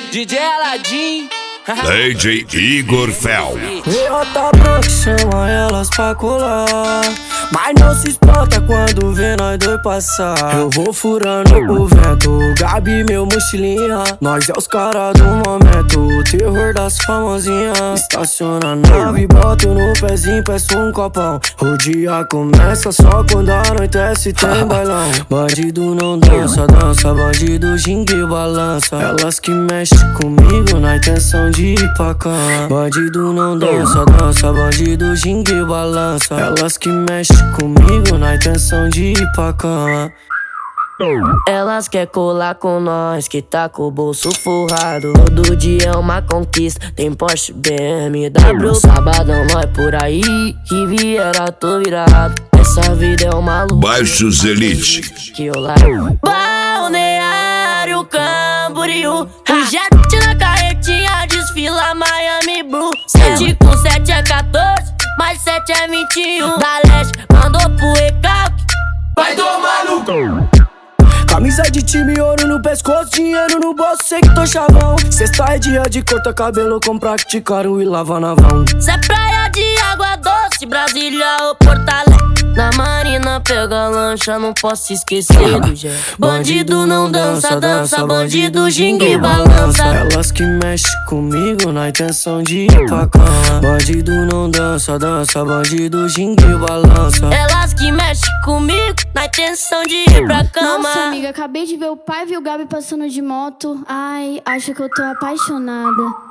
DJ Aladim, DJ Igor Fel. E outra branca chama elas pra colar, mas não se espanta quando vê nós dois passar. Eu vou furando o vento, Gabi meu mochilinha. Nós é os caras do momento, o terror das famosinhas. Estaciona a nave, boto no pezinho, peço um copão. O dia começa só quando anoitece, tem bailão. Bandido não dança, dança, bandido ginga e balança. Elas que mexem comigo na intenção de ir pra cama. Bandido não dança, dança, bandido ginga e balança. Elas que mexem comigo na intenção de ir pra cama. Elas quer colar com nós, que tá com o bolso forrado. Todo dia é uma conquista, tem Porsche, BMW. Sabadão nós por aí, que viera tô virado. Essa vida é uma luta, Baixos Elite. que eu largo. Balneário Camboriú, o jet na carretinha desfila Miami Blue. 7 com 7 é 14, mais 7 é 21. Da leste mandou pro recalque, vai tomar no cu. Camisa de time, ouro no pescoço, dinheiro no bolso, sei que tô chavão. Sexta é dia de cortar cabelo com praticaram e lava na vão. Cê é praia de água doce, Brasília ou Porto Alegre. Na marina pega lancha, não posso esquecer do Gé. Bandido não dança, dança, bandido ginga e balança. Elas que mexem comigo na intenção de ir pra cama. Bandido não dança, dança, bandido ginga e balança. Elas que mexem comigo na intenção de ir pra cama. Nossa, amiga, acabei de ver o pai e o Gabi passando de moto. Ai, acho que eu tô apaixonada.